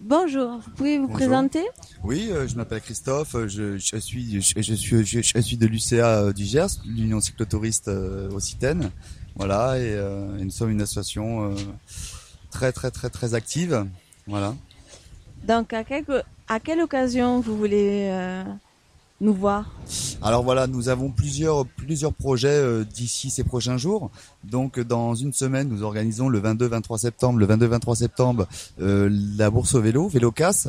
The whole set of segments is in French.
Bonjour, vous pouvez vous Bonjour. présenter? Oui, je m'appelle Christophe. Je suis de l'UCA du Gers, l'Union cyclotouriste Occitane. Voilà, et nous sommes une association très très très très active. Voilà. Donc, à quelle occasion vous voulez nous voir? Alors voilà, nous avons plusieurs projets d'ici ces prochains jours. Donc dans une semaine, nous organisons le 22-23 septembre, la bourse au vélo, Vélocasse,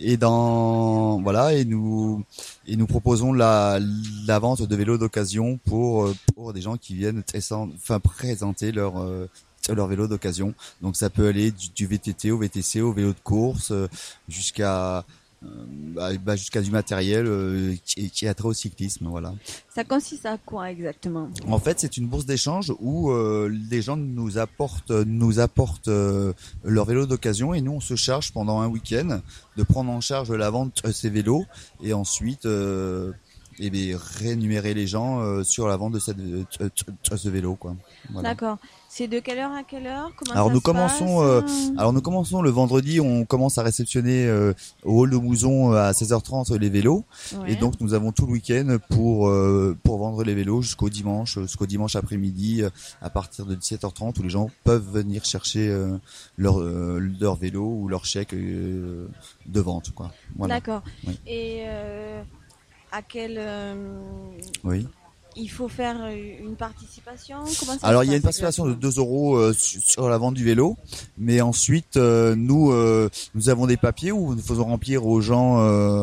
et nous proposons la vente de vélos d'occasion pour des gens qui viennent présenter leur vélo d'occasion. Donc ça peut aller du VTT au VTC, au vélo de course, jusqu'à jusqu'à du matériel qui a trait au cyclisme, voilà. Ça consiste à quoi exactement? En fait, c'est une bourse d'échange où les gens nous apportent leur vélo d'occasion et nous on se charge pendant un week-end de prendre en charge la vente de ces vélos et ensuite rémunérer les gens sur la vente de ce vélo, quoi. Voilà. D'accord. C'est de quelle heure à quelle heure? Comment Alors ça nous se passe? commençons, euh, alors nous commençons le vendredi. On commence à réceptionner au hall de Mouzon à 16h30 les vélos, et Ouais. donc nous avons tout le week-end pour vendre les vélos jusqu'au dimanche après-midi à partir de 17h30 où les gens peuvent venir chercher leur vélo ou leur chèque de vente, quoi. Voilà. D'accord. Oui. Et à quel Oui. il faut faire une participation? Comment ça se Alors il y a une passe participation de exactement? 2 euros sur la vente du vélo, mais ensuite nous avons des papiers où nous faisons remplir aux gens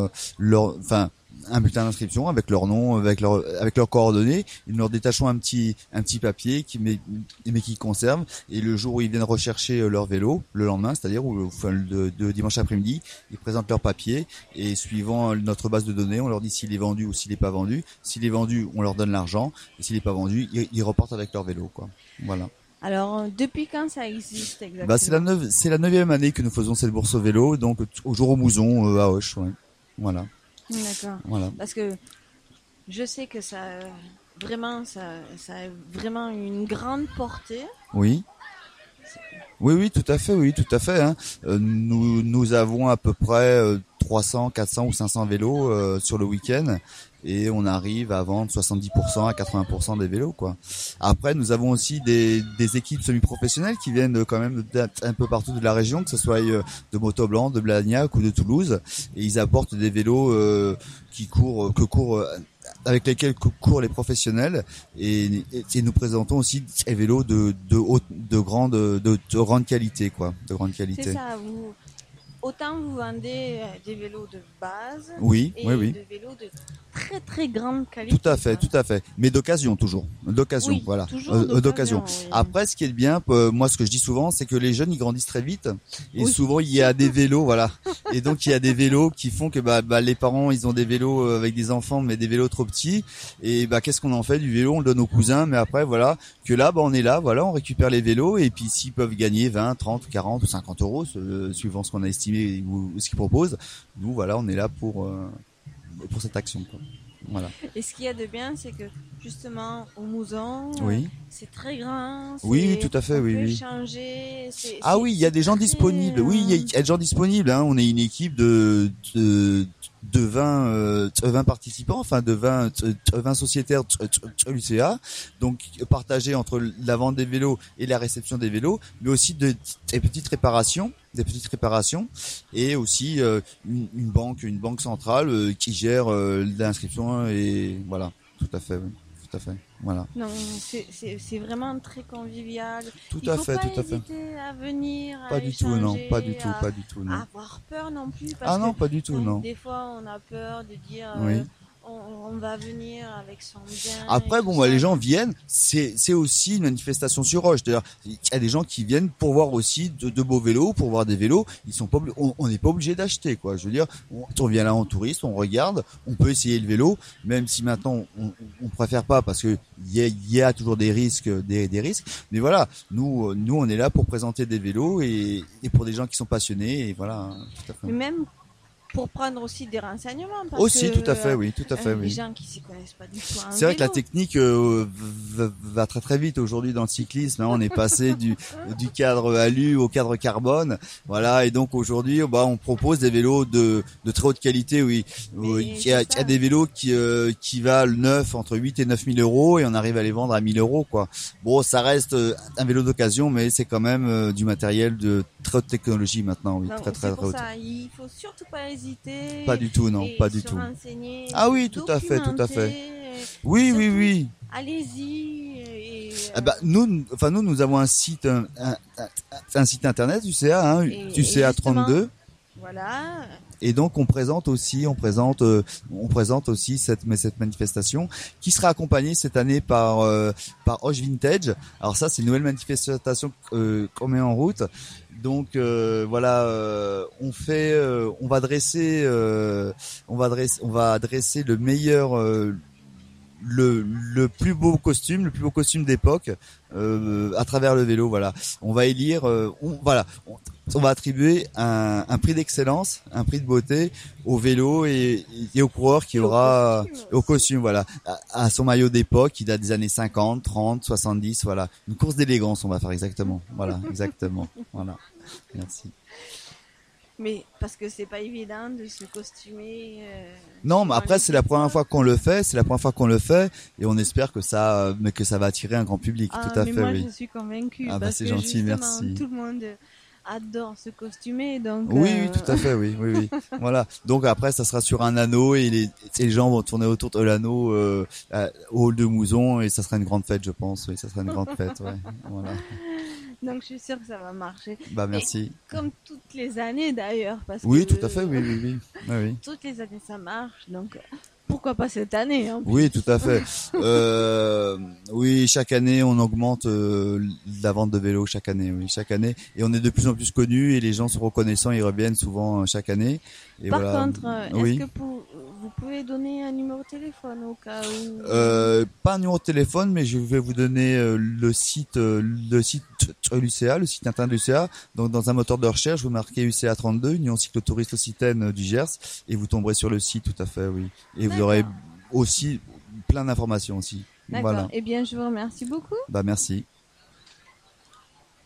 un bulletin d'inscription avec leur nom, avec leurs coordonnées. Nous leur détachons un petit papier mais qui conserve. Et le jour où ils viennent rechercher leur vélo, le lendemain, c'est-à-dire de dimanche après-midi, ils présentent leur papier et suivant notre base de données, on leur dit s'il est vendu ou s'il n'est pas vendu. S'il est vendu, on leur donne l'argent. Et s'il n'est pas vendu, ils repartent avec leur vélo, quoi. Voilà. Alors, depuis quand ça existe Bah exactement? c'est la 9e année que nous faisons cette bourse au vélo, donc au jour au Mouzon à Auch, ouais. Voilà. D'accord. Voilà. Parce que je sais que ça a vraiment une grande portée. Oui. Oui, oui, tout à fait, oui, tout à fait, hein. Nous avons à peu près 300, 400 ou 500 vélos sur le week-end et on arrive à vendre 70% à 80% des vélos, quoi. Après, nous avons aussi des équipes semi-professionnelles qui viennent quand même un peu partout de la région, que ce soit de Montauban, de Blagnac ou de Toulouse, et ils apportent des vélos avec lesquels courent les professionnels et nous présentons aussi des vélos de grande qualité, quoi, de grande C'est qualité. ça, autant vous vendez des vélos de base Oui, oui, et oui. de vélos de très très grande Tout à qualité, fait, quoi. tout à fait. Mais d'occasion toujours, d'occasion, Oui, voilà, toujours d'occasion. d'occasion, oui. Après, ce qui est bien, moi, ce que je dis souvent, c'est que les jeunes ils grandissent très vite et Oui, souvent il y a des surtout. vélos, voilà. Et donc il y a des vélos qui font que les parents ils ont des vélos avec des enfants, mais des vélos trop petits. Et qu'est-ce qu'on en fait du vélo? On le donne aux cousins, mais après voilà que là, on est là, voilà, on récupère les vélos et puis s'ils peuvent gagner 20, 30, 40 ou 50 euros, suivant ce qu'on a estimé ou ce qu'ils proposent, nous voilà, on est là pour cette action, quoi. Voilà. Et ce qu'il y a de bien, c'est que justement au Mouzon, Oui. c'est très grand, Oui, oui, tout à fait, on oui, peut oui. échanger, Ah oui, il y a c'est des gens disponibles. très, Oui, il y a des gens disponibles, hein. On est une équipe de 20 participants, enfin de 20 sociétaires de l'UCA, donc partagés entre la vente des vélos et la réception des vélos, mais aussi des petites réparations, et aussi une banque centrale qui gère l'inscription et voilà, tout à fait, oui, tout à fait, voilà, non, c'est vraiment très convivial. tout Il à faut fait, pas tout à fait. hésiter à venir, Pas à du tout, non, pas du échanger, tout, pas du tout, à non. avoir peur non plus, Ah parce que non, pas du tout, bon, non. des fois on a peur de dire Oui. on va venir avec son bien et Après, tout les ça. gens viennent, c'est aussi une manifestation sur Roche. C'est-à-dire, il y a des gens qui viennent pour voir aussi de beaux vélos, pour voir des vélos. Ils sont pas, on n'est pas obligé d'acheter, quoi. Je veux dire, on vient là en touriste, on regarde, on peut essayer le vélo, même si maintenant on préfère pas parce que il y a toujours des risques, des risques. Mais voilà, nous, on est là pour présenter des vélos et pour des gens qui sont passionnés et voilà, tout à fait. Mais même pour prendre aussi des renseignements. Parce Aussi, que, tout à fait, oui, tout à fait, les oui. gens qui s'y connaissent pas du tout en C'est vrai que la vélo. technique va très très vite aujourd'hui dans le cyclisme. Hein. On est passé du cadre alu au cadre carbone, voilà. Et donc aujourd'hui, on propose des vélos de très haute qualité. Oui, il y a des vélos qui valent entre 8 et 9 000 euros et on arrive à les vendre à 1 000 euros, quoi. Bon, ça reste un vélo d'occasion, mais c'est quand même du matériel de très haute technologie maintenant. Oui, Donc, très très c'est pour haute. ça, il faut surtout pas hésiter. Pas du tout, non, et pas du se tout. renseigner, Ah oui, tout à fait, tout à fait. Oui, oui, surtout, oui. allez-y. Et, nous avons un site, un site internet UCA, hein, UCA 32. Voilà. Et donc on présente aussi cette manifestation qui sera accompagnée cette année par Hoche Vintage. Alors ça, c'est une nouvelle manifestation qu'on met en route. Donc on va dresser le meilleur le plus beau costume d'époque à travers le vélo. Voilà, on va élire, on va attribuer un prix d'excellence, un prix de beauté au vélo et au coureur qui aura au costume, voilà, à son maillot d'époque qui date des années 50, 30, 70, voilà, une course d'élégance, on va faire exactement. Voilà, exactement. Voilà. Merci. Mais parce que c'est pas évident de se costumer. Non, mais après c'est la première fois qu'on le fait, et on espère que ça va attirer un grand public. Tout à fait, moi, oui. je suis convaincue. Ah parce c'est que gentil, merci. Tout le monde adore se costumer, donc. Oui, tout à fait, oui. Voilà. Donc après, ça sera sur un anneau et les gens vont tourner autour de l'anneau au hall de Mouzon et ça sera une grande fête, je pense. Oui, ça sera une grande fête, ouais. Voilà. Donc je suis sûre que ça va marcher. Merci. Et comme toutes les années d'ailleurs, parce oui, que tout à fait, oui. Toutes les années ça marche, donc pourquoi pas cette année en plus. Oui, tout à fait. Oui, chaque année on augmente la vente de vélos chaque année, et on est de plus en plus connus et les gens sont reconnaissants, ils reviennent souvent chaque année. Et Par voilà. contre, oui. est-ce que vous pouvez donner un numéro de téléphone au cas où pas un numéro de téléphone, mais je vais vous donner le site l'UCA, le site internet de l'UCA. Donc dans un moteur de recherche, vous marquez UCA 32, Union cyclotouriste occitane du Gers, et vous tomberez sur le site, tout à fait, oui. Et vous aurez aussi plein d'informations aussi. D'accord. Voilà. Eh bien, je vous remercie beaucoup. Merci.